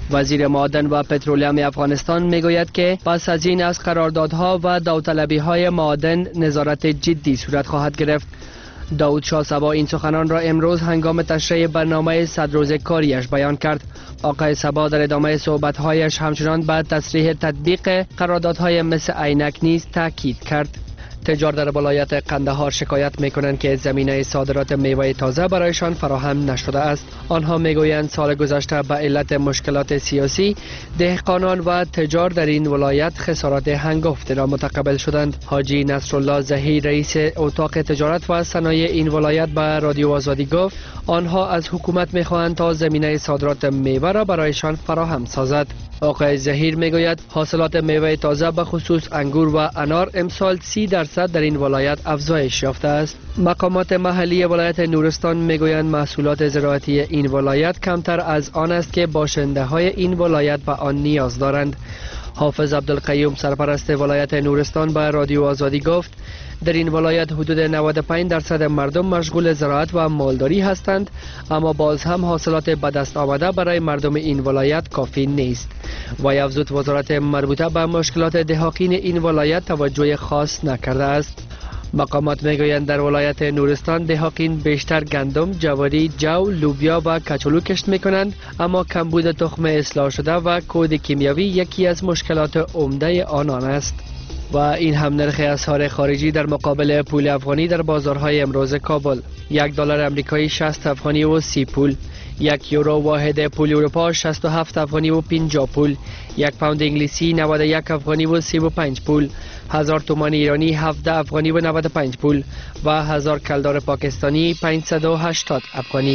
وزیر معدن و پترولیم افغانستان میگوید که پس از این از قراردادها و داوطلبی‌های معدن نظارت جدی صورت خواهد گرفت. داود شاه صبا این سخنان را امروز هنگام تشریح برنامه 100 روزه کاریش بیان کرد. آقای صبا در ادامه صحبت‌هایش همچنان به تصریح تطبیق قراردادهای مثل عینک نیز تاکید کرد. تجار در ولایت قندهار شکایت میکنند که زمینه صادرات میوه تازه برایشان فراهم نشده است. آنها میگویند سال گذشته به علت مشکلات سیاسی دهقانان و تجار در این ولایت خسارات هنگفتی را متقبل شدند. حاجی نصرالله ظهیر رئیس اتاق تجارت و صنایع این ولایت به رادیو آزادی گفت آنها از حکومت میخواهند تا زمینه صادرات میوه را برایشان فراهم سازد. آقای ظهیر میگوید حاصلات میوه تازه به خصوص انگور و انار امسال 30% در این ولایت افزایش یافته است. مقامات محلی ولایت نورستان میگویند محصولات زراعتی این ولایت کمتر از آن است که باشنده های این ولایت به آن نیاز دارند. حافظ عبدالقیوم سرپرست ولایت نورستان به رادیو آزادی گفت در این ولایت حدود 95% مردم مشغول زراعت و مالداری هستند، اما باز هم حاصلات به دست آمده برای مردم این ولایت کافی نیست. وی افزود وزارت مربوطه به مشکلات دهقان این ولایت توجه خاص نکرده است. مقامات میگویند در ولایت نورستان دهقان بیشتر گندم، جواری، جو، لوبیا و کچالو کشت میکنند، اما کمبود تخم اصلاح شده و کود کیمیاوی یکی از مشکلات عمده آنان است. و این هم نرخ اسعار خارجی در مقابل پول افغانی در بازارهای امروز کابل: $1 امریکایی 60 افغانی و 30 پول، 1 یورو واحد پول اروپا 67 افغانی و 50 پول، 1 پوند انگلیسی 91 افغانی و 35 پول، 1000 تومان ایرانی 17 افغانی و 95 پول و 1000 کلدار پاکستانی 580 افغانی.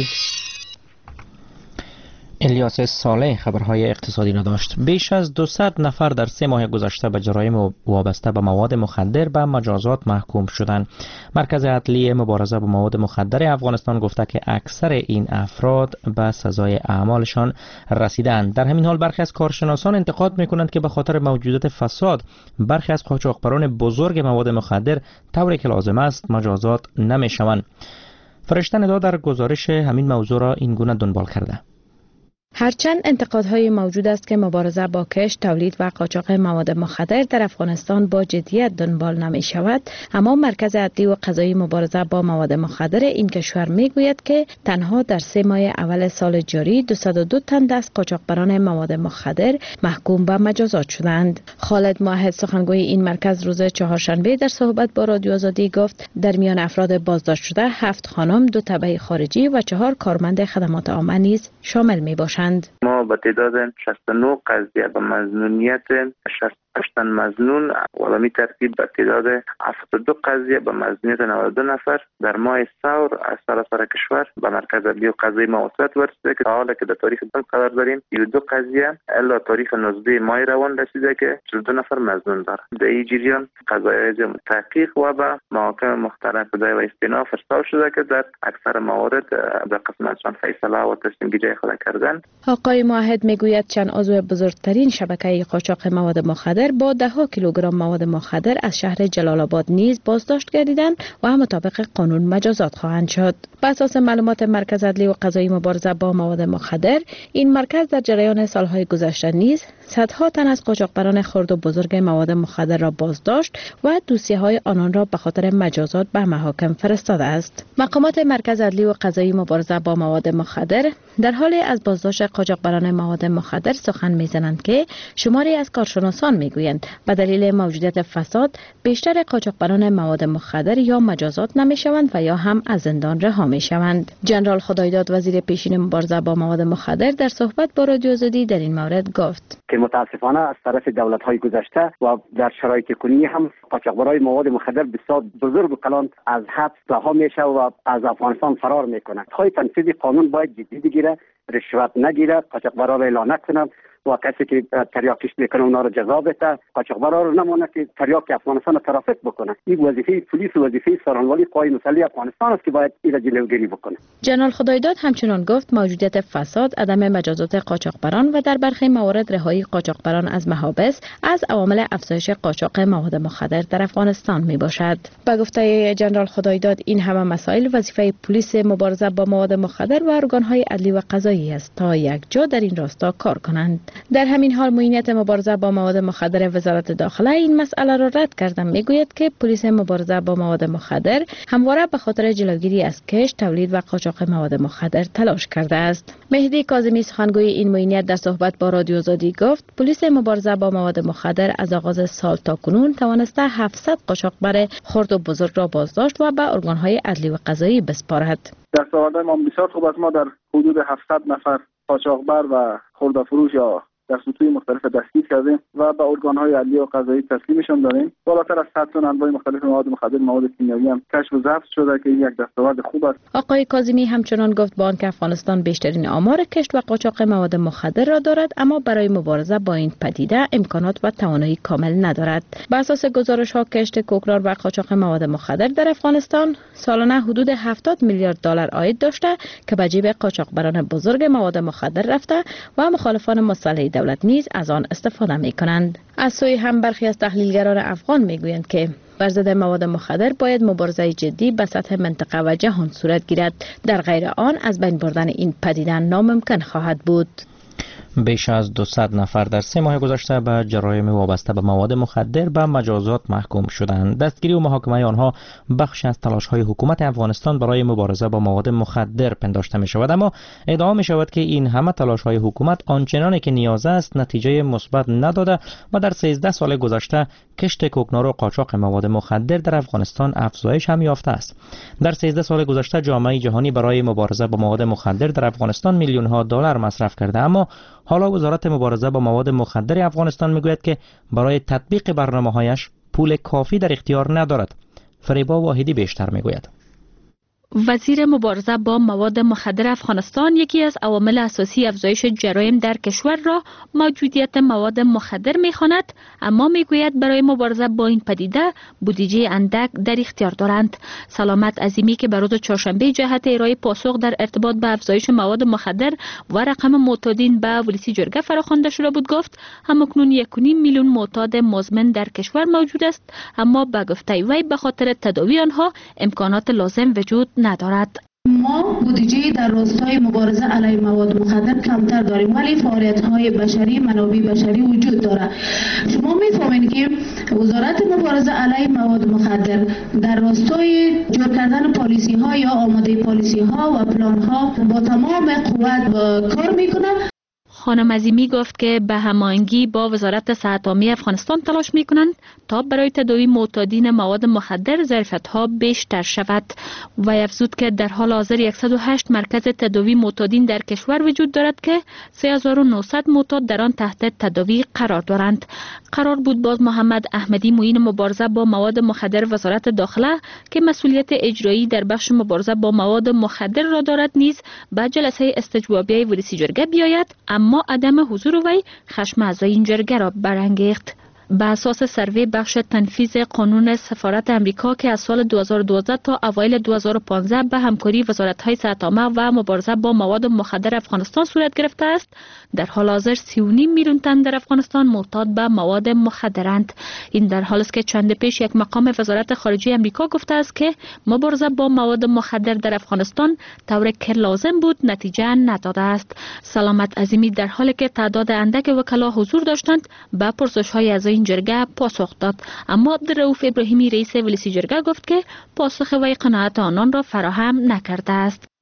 الیاس صالح خبرهای اقتصادی را داشت. بیش از 200 نفر در 3 ماه گذشته به جرایم وابسته به مواد مخدر به مجازات محکوم شدند. مرکز عدلیه مبارزه با مواد مخدر افغانستان گفته که اکثر این افراد به سزای اعمالشان رسیدند. در همین حال برخی از کارشناسان انتقاد می‌کنند که به خاطر موجودیت فساد برخی از قاچاقبران بزرگ مواد مخدر طوری که لازم است مجازات نمی‌شوند. فرشته ندا در گزارش همین موضوع را این گونه دنبال کرده. هرچند انتقادهای موجود است که مبارزه با کشت، تولید و قاچاق مواد مخدر در افغانستان با جدیت دنبال نمی شود، اما مرکز عدلی و قضایی مبارزه با مواد مخدر این کشور می گوید که تنها در 3 ماه اول سال جاری 202 تن از قاچاقبران مواد مخدر محکوم به مجازات شدند. خالد ماهد سخنگوی این مرکز روز چهارشنبه در صحبت با رادیو آزادی گفت در میان افراد بازداشت شده 7 خانم، 2 تبع خارجی و 4 کارمند خدمات عامه نیز شامل می باشند. ما با تعداد 69 قضیه به مظنونیت 68 مظنون و به ترتیب به تعداد 72 قضیه به مظنونیت 92 نفر در ماه ثور از سراسر کشور به مرکز عدلی و قضایی موصولات ورسیده که حالا که در تاریخ دم قرار داریم 32 قضیه الا تاریخ 19 ماه روان رسیده که 42 نفر مظنون داره. در این جریان قضایای تحقیق و به محاکم مختلف شده و استئناف فرستاد شده که در اکثر موارد در قسمتشان فیصله و تصمیم گیری خود کردند. آقای موحد میگوید چند عضو بزرگترین شبکه قاچاق مواد مخدر با 10 کیلوگرم مواد مخدر از شهر جلال آباد نیز بازداشت گردیدند و مطابق قانون مجازات خواهند شد. بر اساس معلومات مرکز عدلی و قضایی مبارزه با مواد مخدر، این مرکز در جریان سالهای گذشته نیز صدها تن از قاچاقبران خرد و بزرگ مواد مخدر را بازداشت و دوسیه‌های آنان را به خاطر مجازات به محاکم فرستاده است. مقامات مرکز عدلی و قضایی مبارزه با مواد مخدر در حال از بازداشت قاچاقبران مواد مخدر سخن می‌زنند که شماری از کارشناسان می‌گویند به دلیل موجودیت فساد بیشتر قاچاقبران مواد مخدر یا مجازات نمی‌شوند و یا هم از زندان رها می‌شوند. جنرال خدایداد وزیر پیشین مبارزه با مواد مخدر در صحبت با رادیو آزادی در این مورد گفت که متاسفانه از طرف دولت‌های گذشته و در شرایط کنونی هم قاچاقبرای مواد مخدر بسیار بزرگ و کلان از حبس رها میشه و از افغانستان فرار میکنند. های تنفیذ قانون باید جدی بگیره، رشوت نگیره، قاچاقبرا را اعلان نکنند و کسی که تریاک کش میکنه اونا رو جزا بده، قاچاقبرا رو نمونه که تریاک افغانستان رو ترافیک بکنه. این وظیفه پلیس و وظیفه سرانواری قوای مسلح افغانستان است که باید این جلوگیری بکنه. جنرال خدایداد همچنان گفت موجودیت فساد، عدم مجازات قاچاقبران و در برخی موارد رهایی قاچاقبران از محابس از عوامل افزایش قاچاق مواد مخدر در افغانستان می باشد. با گفته جنرال خدایداد این همه مسائل وظیفه پلیس مبارزه با مواد مخدر و ارگان‌های عدلی و قضایی است تا یک جا در این راستا کار کنند. در همین حال معینیت مبارزه با مواد مخدر وزارت داخله این مسئله را رد کرده میگوید که پلیس مبارزه با مواد مخدر همواره به خاطر جلوگیری از کشت، تولید و قاچاق مواد مخدر تلاش کرده است. مهدی کاظمی سخنگوی این معینیت در صحبت با رادیو آزادی گفت پلیس مبارزه با مواد مخدر از آغاز سال تا کنون توانسته 700 قاچاقبر خرد و بزرگ را بازداشت و به ارگان‌های عدلی و قضایی بسپارد. دستاوردهای ما بسیار خوب است. ما در حدود 700 نفر قاچاقبر و خرده‌فروش یا در سطوح مختلف دستگیر کردیم و به ارگان‌های عدلی و قضایی تسلیمشان دادیم. بالاتر از 100 تن انواع مختلف مواد مخدر، مواد کیمیایی هم کشف و ضبط شده که این یک دستاورد خوب است. آقای کاظمی همچنان گفت با آنکه افغانستان بیشترین آمار کشت و قاچاق مواد مخدر را دارد، اما برای مبارزه با این پدیده امکانات و توانایی کامل ندارد. بر اساس گزارش‌ها کشت کوکنار و قاچاق مواد مخدر در افغانستان سالانه حدود 70 میلیارد دلار عاید داشته که به جیب قاچاقبران بزرگ مواد مخدر رفته و مخالفان مسلح دولت نیز از آن استفاده می کنند. از سوی هم برخی از تحلیلگران افغان می گویند که بر ضد مواد مخدر باید مبارزه جدی به سطح منطقه و جهان صورت گیرد، در غیر آن از بین بردن این پدیده ناممکن خواهد بود. بیش از 200 نفر در 3 ماه گذشته به جرایم وابسته به مواد مخدر به مجازات محکوم شدند. دستگیری و محاکمه آنها بخش از تلاش‌های حکومت افغانستان برای مبارزه با مواد مخدر پنداشته می شود، اما ادعا می شود که این همه تلاش‌های حکومت آنچنانی که نیاز است نتیجه مثبت نداده و در 13 سال گذشته کشت کوکنار و قاچاق مواد مخدر در افغانستان افزایش هم یافته است. در 13 سال گذشته جامعه جهانی برای مبارزه با مواد مخدر در افغانستان میلیون‌ها دلار مصرف کرده، اما حالا وزارت مبارزه با مواد مخدر افغانستان میگوید که برای تطبیق برنامه‌هایش پول کافی در اختیار ندارد. فریبا واحدی بیشتر میگوید. وزیر مبارزه با مواد مخدر افغانستان یکی از عوامل اساسی افزایش جرایم در کشور را موجودیت مواد مخدر می‌خواند، اما میگوید برای مبارزه با این پدیده بودجه اندک در اختیار دارند. سلامت عظیمی که به روز چهارشنبه جهت ارائه پاسخ در ارتباط به افزایش مواد مخدر و رقم معتادین به ولسی جرگه فراخوانده شده بود گفت همکنون 1.5 میلیون معتاد مزمن در کشور موجود است، اما به گفته وی به خاطر تداوی آنها امکانات لازم وجود ندارد. ما بودجه در راستای مبارزه علیه مواد مخدر کمتر داریم، ولی فعالیت‌های بشری، منابع بشری وجود دارد. شما می‌فهمید که وزارت مبارزه علیه مواد مخدر در راستای جور کردن پالیسی‌ها یا آماده پالیسی‌ها و پلان‌ها با تمام قوت کار می‌کنه. خانم عظیمی گفت که به هماهنگی با وزارت صحت عامه افغانستان تلاش می‌کنند تا برای تداوی معتادین مواد مخدر ظرفیت‌ها بیشتر شود و افزود که در حال حاضر 108 مرکز تداوی معتادین در کشور وجود دارد که 3900 معتاد در آن تحت تداوی قرار دارند. قرار بود باز محمد احمدی معین مبارزه با مواد مخدر وزارت داخله که مسئولیت اجرایی در بخش مبارزه با مواد مخدر را دارد نیز به جلسه استجوابی ولسی جرگه بیاید، اما عدم حضور وی خشم اعضای این جرگه را برانگیخت. به اساس سروی بخش تنفیذ قانون سفارت امریکا که از سال 2012 تا اوایل 2015 به همکاری وزارت‌های صحت عامه و مبارزه با مواد مخدر افغانستان صورت گرفته است، در حال حاضر 3.5 میلیون تن در افغانستان معتاد به مواد مخدرند. این در حالی است که چند پیش یک مقام وزارت خارجه امریکا گفته است که مبارزه با مواد مخدر در افغانستان طور که لازم بود نتیجه نداده است. سلامت عظیمی در حالی که تعداد اندک وکلا حضور داشتند به پرسش‌های از این جرگه پاسخ داد، اما عبدالرؤوف ابراهیمی رئیس ولسی جرگه گفت که پاسخ وی قناعت آنان را فراهم نکرده است.